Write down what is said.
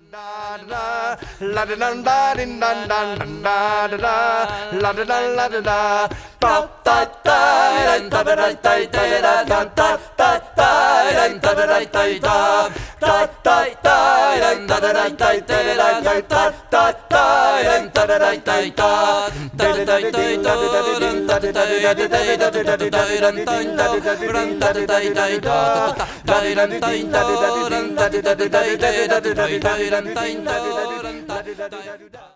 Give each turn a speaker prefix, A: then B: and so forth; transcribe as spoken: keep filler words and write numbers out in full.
A: La da da da din da da da da da la da da la da da ta ta ta da da da da da da ta ta ta da da da da da ta ta ta da da da da da ta ta ta da da da da da da da